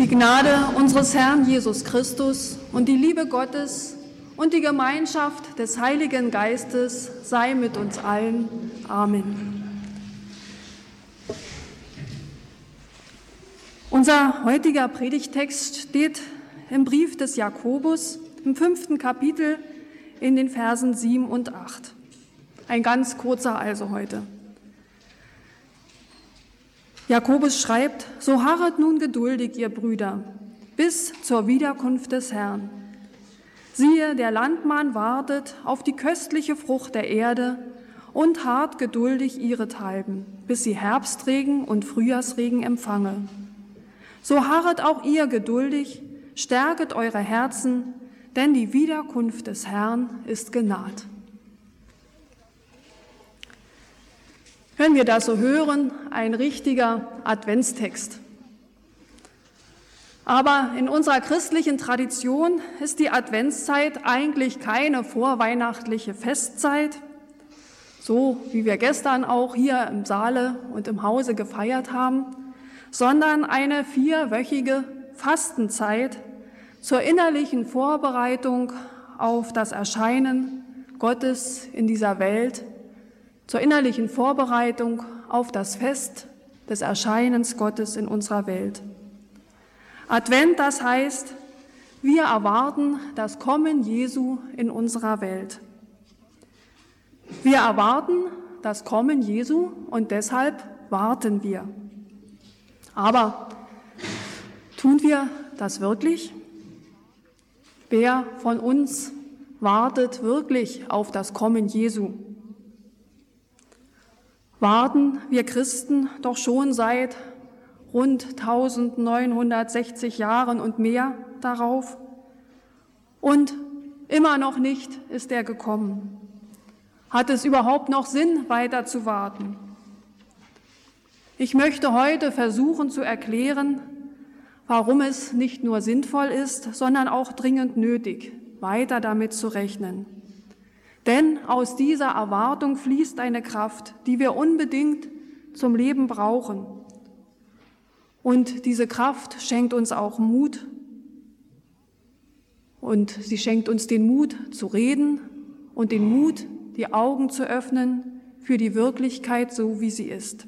Die Gnade unseres Herrn Jesus Christus und die Liebe Gottes und die Gemeinschaft des Heiligen Geistes sei mit uns allen. Amen. Unser heutiger Predigtext steht im Brief des Jakobus im 5. Kapitel in den Versen 7 und 8. Ein ganz kurzer also heute. Jakobus schreibt: So harret nun geduldig, ihr Brüder, bis zur Wiederkunft des Herrn. Siehe, der Landmann wartet auf die köstliche Frucht der Erde und harrt geduldig ihrethalben, bis sie Herbstregen und Frühjahrsregen empfange. So harret auch ihr geduldig, stärket eure Herzen, denn die Wiederkunft des Herrn ist genaht. Wenn wir das so hören, ein richtiger Adventstext. Aber in unserer christlichen Tradition ist die Adventszeit eigentlich keine vorweihnachtliche Festzeit, so wie wir gestern auch hier im Saale und im Hause gefeiert haben, sondern eine 4-wöchige Fastenzeit zur innerlichen Vorbereitung auf das Erscheinen Gottes in dieser Welt, zur innerlichen Vorbereitung auf das Fest des Erscheinens Gottes in unserer Welt. Advent, das heißt, wir erwarten das Kommen Jesu in unserer Welt. Wir erwarten das Kommen Jesu und deshalb warten wir. Aber tun wir das wirklich? Wer von uns wartet wirklich auf das Kommen Jesu? Warten wir Christen doch schon seit rund 1960 Jahren und mehr darauf. Und immer noch nicht ist er gekommen. Hat es überhaupt noch Sinn, weiter zu warten? Ich möchte heute versuchen zu erklären, warum es nicht nur sinnvoll ist, sondern auch dringend nötig, weiter damit zu rechnen. Denn aus dieser Erwartung fließt eine Kraft, die wir unbedingt zum Leben brauchen. Und diese Kraft schenkt uns auch Mut. Und sie schenkt uns den Mut zu reden und den Mut, die Augen zu öffnen für die Wirklichkeit, so wie sie ist.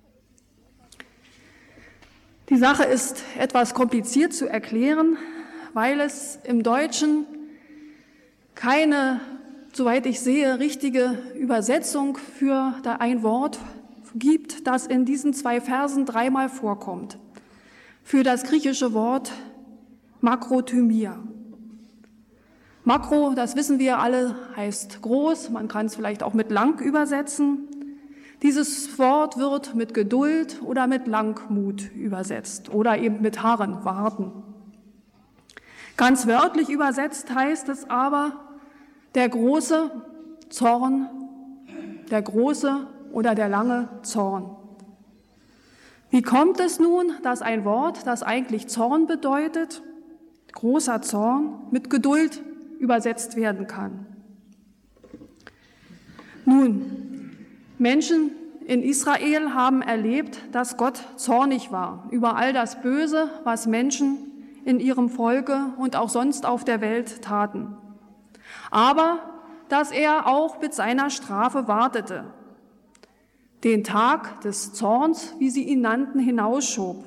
Die Sache ist etwas kompliziert zu erklären, weil es im Deutschen keine, soweit ich sehe, richtige Übersetzung für ein Wort gibt, das in diesen 2 Versen 3-mal vorkommt. Für das griechische Wort Makrothymia. Makro, das wissen wir alle, heißt groß, man kann es vielleicht auch mit lang übersetzen. Dieses Wort wird mit Geduld oder mit Langmut übersetzt oder eben mit Harren, warten. Ganz wörtlich übersetzt heißt es aber der große Zorn, der große oder der lange Zorn. Wie kommt es nun, dass ein Wort, das eigentlich Zorn bedeutet, großer Zorn, mit Geduld übersetzt werden kann? Nun, Menschen in Israel haben erlebt, dass Gott zornig war über all das Böse, was Menschen in ihrem Volke und auch sonst auf der Welt taten. Aber dass er auch mit seiner Strafe wartete, den Tag des Zorns, wie sie ihn nannten, hinausschob.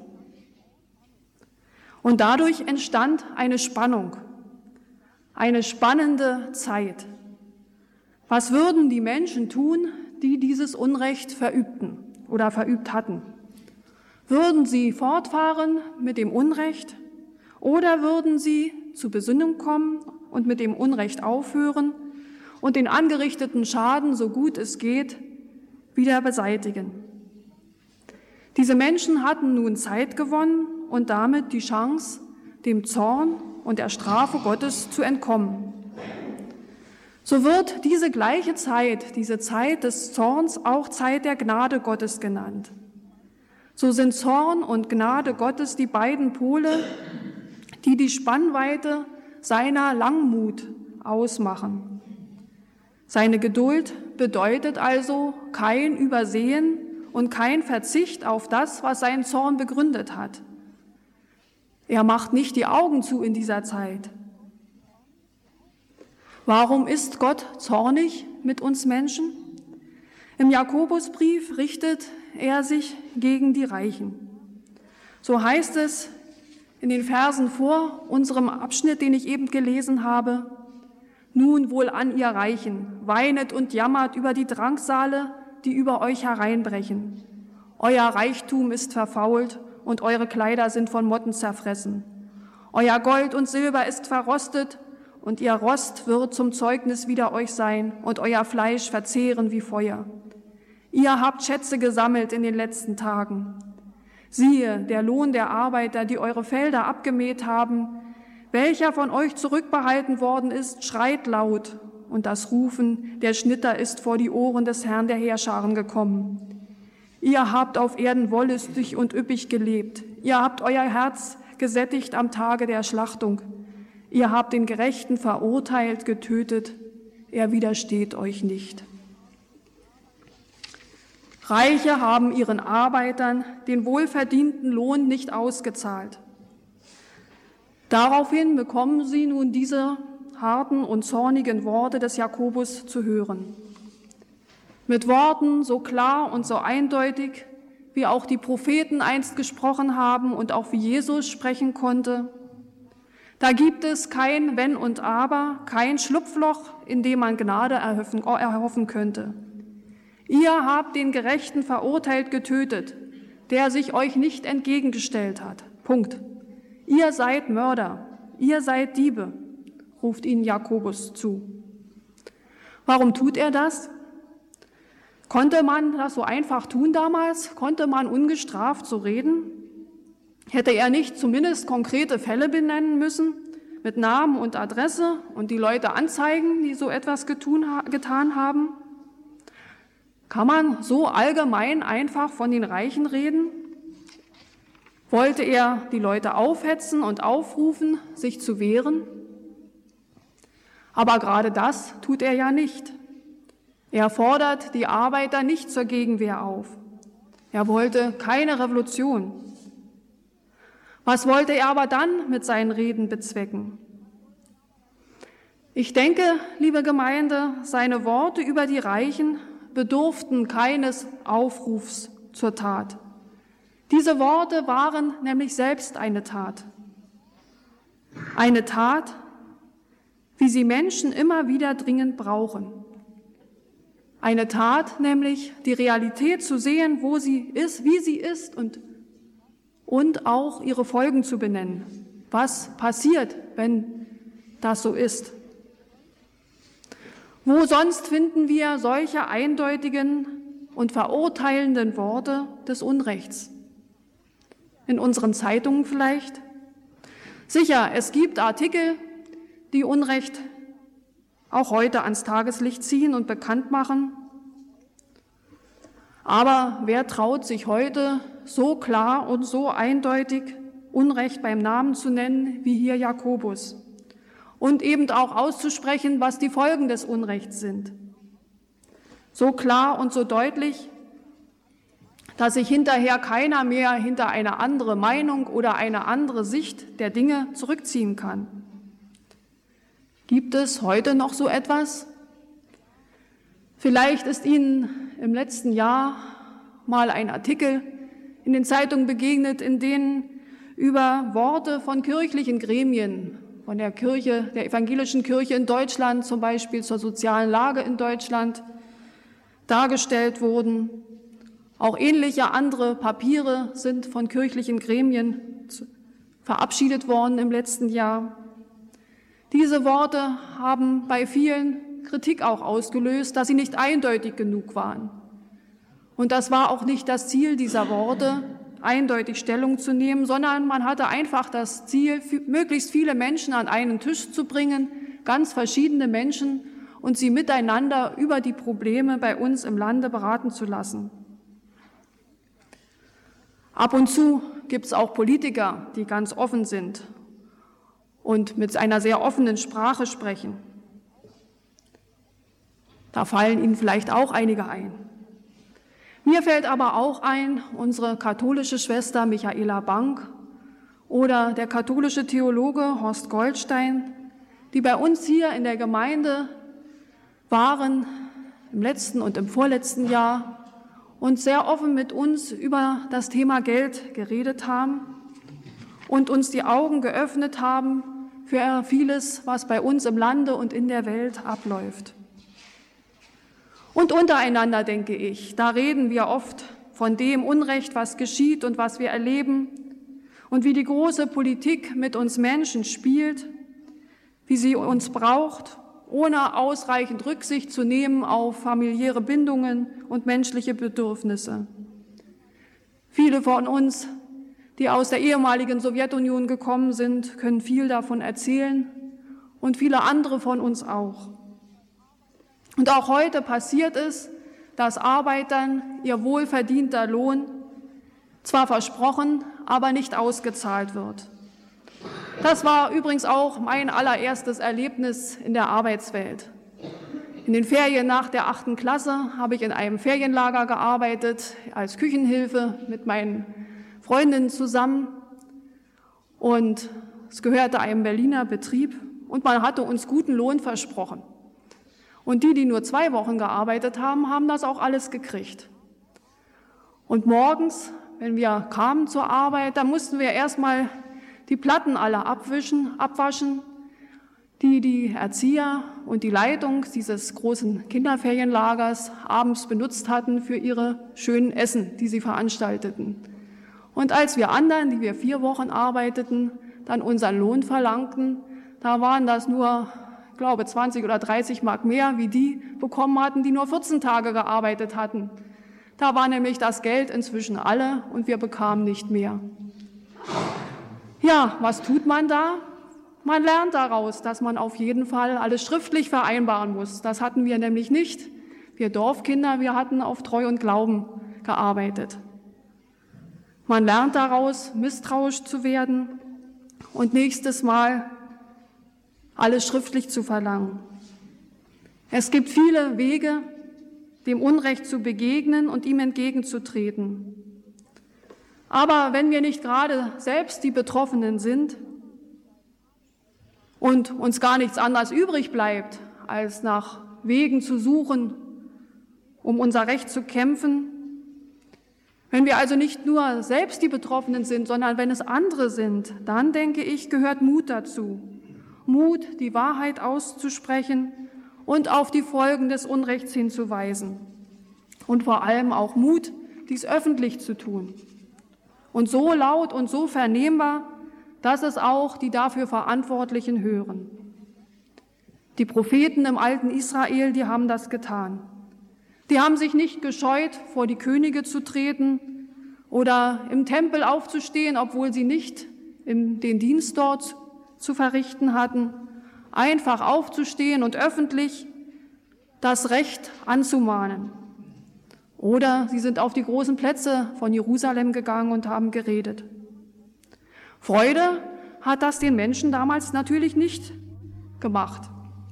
Und dadurch entstand eine Spannung, eine spannende Zeit. Was würden die Menschen tun, die dieses Unrecht verübten oder verübt hatten? Würden sie fortfahren mit dem Unrecht oder würden sie zur Besinnung kommen und mit dem Unrecht aufhören und den angerichteten Schaden, so gut es geht, wieder beseitigen? Diese Menschen hatten nun Zeit gewonnen und damit die Chance, dem Zorn und der Strafe Gottes zu entkommen. So wird diese gleiche Zeit, diese Zeit des Zorns, auch Zeit der Gnade Gottes genannt. So sind Zorn und Gnade Gottes die beiden Pole, die die Spannweite seiner Langmut ausmachen. Seine Geduld bedeutet also kein Übersehen und kein Verzicht auf das, was seinen Zorn begründet hat. Er macht nicht die Augen zu in dieser Zeit. Warum ist Gott zornig mit uns Menschen? Im Jakobusbrief richtet er sich gegen die Reichen. So heißt es in den Versen vor unserem Abschnitt, den ich eben gelesen habe: Nun wohlan, ihr Reichen, weinet und jammert über die Drangsale, die über euch hereinbrechen. Euer Reichtum ist verfault und eure Kleider sind von Motten zerfressen. Euer Gold und Silber ist verrostet und ihr Rost wird zum Zeugnis wider euch sein und euer Fleisch verzehren wie Feuer. Ihr habt Schätze gesammelt in den letzten Tagen. Siehe, der Lohn der Arbeiter, die eure Felder abgemäht haben, welcher von euch zurückbehalten worden ist, schreit laut, und das Rufen der Schnitter ist vor die Ohren des Herrn der Heerscharen gekommen. Ihr habt auf Erden wollüstig und üppig gelebt. Ihr habt euer Herz gesättigt am Tage der Schlachtung. Ihr habt den Gerechten verurteilt, getötet. Er widersteht euch nicht. Reiche haben ihren Arbeitern den wohlverdienten Lohn nicht ausgezahlt. Daraufhin bekommen sie nun diese harten und zornigen Worte des Jakobus zu hören. Mit Worten so klar und so eindeutig, wie auch die Propheten einst gesprochen haben und auch wie Jesus sprechen konnte. Da gibt es kein Wenn und Aber, kein Schlupfloch, in dem man Gnade erhoffen könnte. Ihr habt den Gerechten verurteilt, getötet, der sich euch nicht entgegengestellt hat. Punkt. Ihr seid Mörder, ihr seid Diebe, ruft ihnen Jakobus zu. Warum tut er das? Konnte man das so einfach tun damals? Konnte man ungestraft so reden? Hätte er nicht zumindest konkrete Fälle benennen müssen, mit Namen und Adresse und die Leute anzeigen, die so etwas getan haben? Kann man so allgemein einfach von den Reichen reden? Wollte er die Leute aufhetzen und aufrufen, sich zu wehren? Aber gerade das tut er ja nicht. Er fordert die Arbeiter nicht zur Gegenwehr auf. Er wollte keine Revolution. Was wollte er aber dann mit seinen Reden bezwecken? Ich denke, liebe Gemeinde, seine Worte über die Reichen bedurften keines Aufrufs zur Tat. Diese Worte waren nämlich selbst eine Tat. Eine Tat, wie sie Menschen immer wieder dringend brauchen. Eine Tat, nämlich die Realität zu sehen, wo sie ist, wie sie ist und auch ihre Folgen zu benennen. Was passiert, wenn das so ist? Wo sonst finden wir solche eindeutigen und verurteilenden Worte des Unrechts? In unseren Zeitungen vielleicht? Sicher, es gibt Artikel, die Unrecht auch heute ans Tageslicht ziehen und bekannt machen. Aber wer traut sich heute so klar und so eindeutig Unrecht beim Namen zu nennen wie hier Jakobus und eben auch auszusprechen, was die Folgen des Unrechts sind? So klar und so deutlich, dass sich hinterher keiner mehr hinter eine andere Meinung oder eine andere Sicht der Dinge zurückziehen kann. Gibt es heute noch so etwas? Vielleicht ist Ihnen im letzten Jahr mal ein Artikel in den Zeitungen begegnet, in denen über Worte von kirchlichen Gremien, von der Kirche, der evangelischen Kirche in Deutschland, zum Beispiel zur sozialen Lage in Deutschland, dargestellt wurden. Auch ähnliche andere Papiere sind von kirchlichen Gremien verabschiedet worden im letzten Jahr. Diese Worte haben bei vielen Kritik auch ausgelöst, dass sie nicht eindeutig genug waren. Und das war auch nicht das Ziel dieser Worte, eindeutig Stellung zu nehmen, sondern man hatte einfach das Ziel, möglichst viele Menschen an einen Tisch zu bringen, ganz verschiedene Menschen, und sie miteinander über die Probleme bei uns im Lande beraten zu lassen. Ab und zu gibt es auch Politiker, die ganz offen sind und mit einer sehr offenen Sprache sprechen. Da fallen Ihnen vielleicht auch einige ein. Mir fällt aber auch ein, unsere katholische Schwester Michaela Bank oder der katholische Theologe Horst Goldstein, die bei uns hier in der Gemeinde waren im letzten und im vorletzten Jahr und sehr offen mit uns über das Thema Geld geredet haben und uns die Augen geöffnet haben für vieles, was bei uns im Lande und in der Welt abläuft. Und untereinander, denke ich, da reden wir oft von dem Unrecht, was geschieht und was wir erleben und wie die große Politik mit uns Menschen spielt, wie sie uns braucht, ohne ausreichend Rücksicht zu nehmen auf familiäre Bindungen und menschliche Bedürfnisse. Viele von uns, die aus der ehemaligen Sowjetunion gekommen sind, können viel davon erzählen und viele andere von uns auch. Und auch heute passiert es, dass Arbeitern ihr wohlverdienter Lohn zwar versprochen, aber nicht ausgezahlt wird. Das war übrigens auch mein allererstes Erlebnis in der Arbeitswelt. In den Ferien nach der 8. Klasse habe ich in einem Ferienlager gearbeitet, als Küchenhilfe mit meinen Freundinnen zusammen. Und es gehörte einem Berliner Betrieb und man hatte uns guten Lohn versprochen. Und die nur 2 Wochen gearbeitet haben, haben das auch alles gekriegt. Und morgens, wenn wir kamen zur Arbeit, da mussten wir erstmal die Platten alle abwaschen, die die Erzieher und die Leitung dieses großen Kinderferienlagers abends benutzt hatten für ihre schönen Essen, die sie veranstalteten. Und als wir anderen, die wir 4 Wochen arbeiteten, dann unseren Lohn verlangten, da waren das nur, ich glaube, 20 oder 30 Mark mehr, wie die bekommen hatten, die nur 14 Tage gearbeitet hatten. Da war nämlich das Geld inzwischen alle und wir bekamen nicht mehr. Ja, was tut man da? Man lernt daraus, dass man auf jeden Fall alles schriftlich vereinbaren muss. Das hatten wir nämlich nicht. Wir Dorfkinder, wir hatten auf Treu und Glauben gearbeitet. Man lernt daraus, misstrauisch zu werden und nächstes Mal alles schriftlich zu verlangen. Es gibt viele Wege, dem Unrecht zu begegnen und ihm entgegenzutreten. Aber wenn wir nicht gerade selbst die Betroffenen sind und uns gar nichts anderes übrig bleibt, als nach Wegen zu suchen, um unser Recht zu kämpfen, wenn wir also nicht nur selbst die Betroffenen sind, sondern wenn es andere sind, dann, denke ich, gehört Mut dazu. Mut, die Wahrheit auszusprechen und auf die Folgen des Unrechts hinzuweisen. Und vor allem auch Mut, dies öffentlich zu tun. Und so laut und so vernehmbar, dass es auch die dafür Verantwortlichen hören. Die Propheten im alten Israel, die haben das getan. Die haben sich nicht gescheut, vor die Könige zu treten oder im Tempel aufzustehen, obwohl sie nicht den Dienst dort zu verrichten hatten, einfach aufzustehen und öffentlich das Recht anzumahnen. Oder sie sind auf die großen Plätze von Jerusalem gegangen und haben geredet. Freude hat das den Menschen damals natürlich nicht gemacht.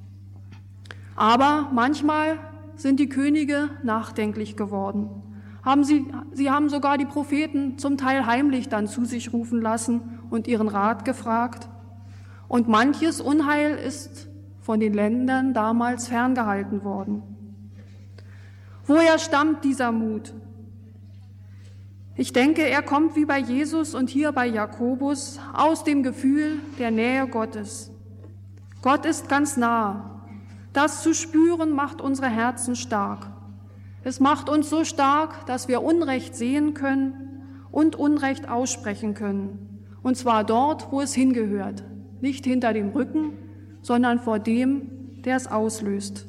Aber manchmal sind die Könige nachdenklich geworden. Sie haben sogar die Propheten zum Teil heimlich dann zu sich rufen lassen und ihren Rat gefragt. Und manches Unheil ist von den Ländern damals ferngehalten worden. Woher stammt dieser Mut? Ich denke, er kommt wie bei Jesus und hier bei Jakobus aus dem Gefühl der Nähe Gottes. Gott ist ganz nah. Das zu spüren macht unsere Herzen stark. Es macht uns so stark, dass wir Unrecht sehen können und Unrecht aussprechen können. Und zwar dort, wo es hingehört. Nicht hinter dem Rücken, sondern vor dem, der es auslöst.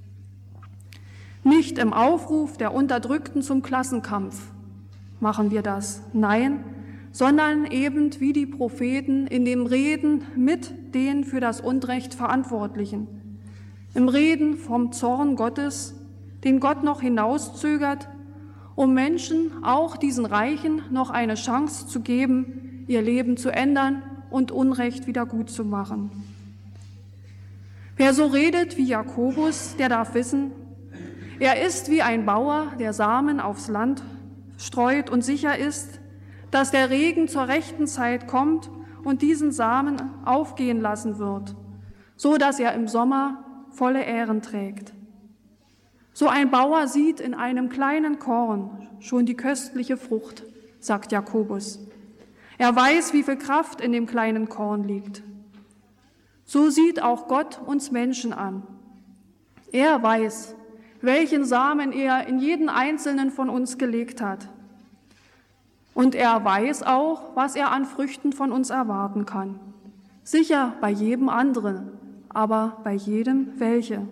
Nicht im Aufruf der Unterdrückten zum Klassenkampf machen wir das, nein, sondern eben wie die Propheten in dem Reden mit den für das Unrecht Verantwortlichen, im Reden vom Zorn Gottes, den Gott noch hinauszögert, um Menschen, auch diesen Reichen, noch eine Chance zu geben, ihr Leben zu ändern und Unrecht wieder gut zu machen. Wer so redet wie Jakobus, der darf wissen, er ist wie ein Bauer, der Samen aufs Land streut und sicher ist, dass der Regen zur rechten Zeit kommt und diesen Samen aufgehen lassen wird, so dass er im Sommer volle Ähren trägt. So ein Bauer sieht in einem kleinen Korn schon die köstliche Frucht, sagt Jakobus. Er weiß, wie viel Kraft in dem kleinen Korn liegt. So sieht auch Gott uns Menschen an. Er weiß, welchen Samen er in jeden einzelnen von uns gelegt hat. Und er weiß auch, was er an Früchten von uns erwarten kann. Sicher bei jedem anderen, aber bei jedem welche.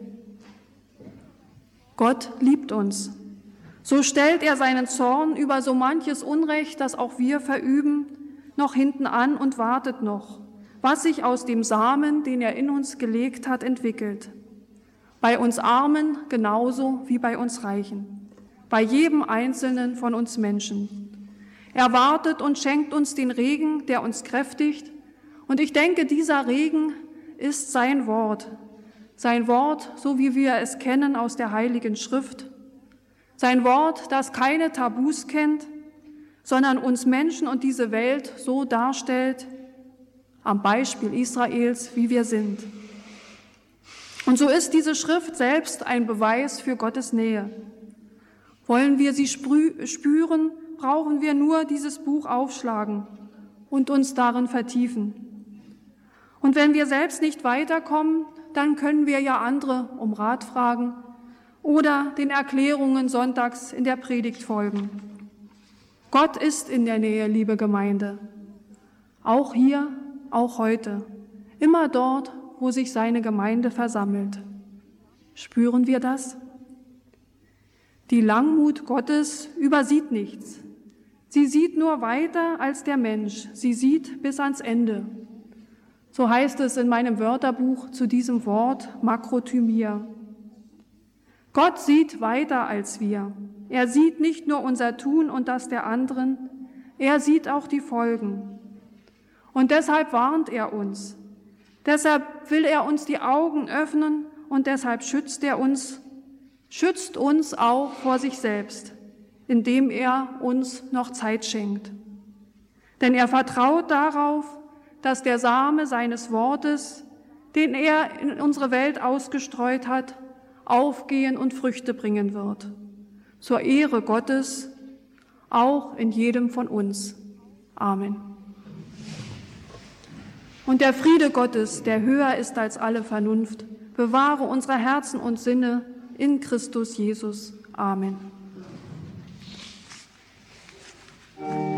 Gott liebt uns. So stellt er seinen Zorn über so manches Unrecht, das auch wir verüben, noch hinten an und wartet noch, was sich aus dem Samen, den er in uns gelegt hat, entwickelt. Bei uns Armen genauso wie bei uns Reichen. Bei jedem Einzelnen von uns Menschen. Er wartet und schenkt uns den Regen, der uns kräftigt. Und ich denke, dieser Regen ist sein Wort. Sein Wort, so wie wir es kennen aus der Heiligen Schrift. Sein Wort, das keine Tabus kennt, sondern uns Menschen und diese Welt so darstellt, am Beispiel Israels, wie wir sind. Und so ist diese Schrift selbst ein Beweis für Gottes Nähe. Wollen wir sie spüren, brauchen wir nur dieses Buch aufschlagen und uns darin vertiefen. Und wenn wir selbst nicht weiterkommen, dann können wir ja andere um Rat fragen oder den Erklärungen sonntags in der Predigt folgen. Gott ist in der Nähe, liebe Gemeinde. Auch hier, auch heute. Immer dort, wo sich seine Gemeinde versammelt. Spüren wir das? Die Langmut Gottes übersieht nichts. Sie sieht nur weiter als der Mensch. Sie sieht bis ans Ende. So heißt es in meinem Wörterbuch zu diesem Wort Makrothymia. Gott sieht weiter als wir. Er sieht nicht nur unser Tun und das der anderen, er sieht auch die Folgen. Und deshalb warnt er uns. Deshalb will er uns die Augen öffnen und deshalb schützt uns auch vor sich selbst, indem er uns noch Zeit schenkt. Denn er vertraut darauf, dass der Same seines Wortes, den er in unsere Welt ausgestreut hat, aufgehen und Früchte bringen wird. Zur Ehre Gottes, auch in jedem von uns. Amen. Und der Friede Gottes, der höher ist als alle Vernunft, bewahre unsere Herzen und Sinne in Christus Jesus. Amen.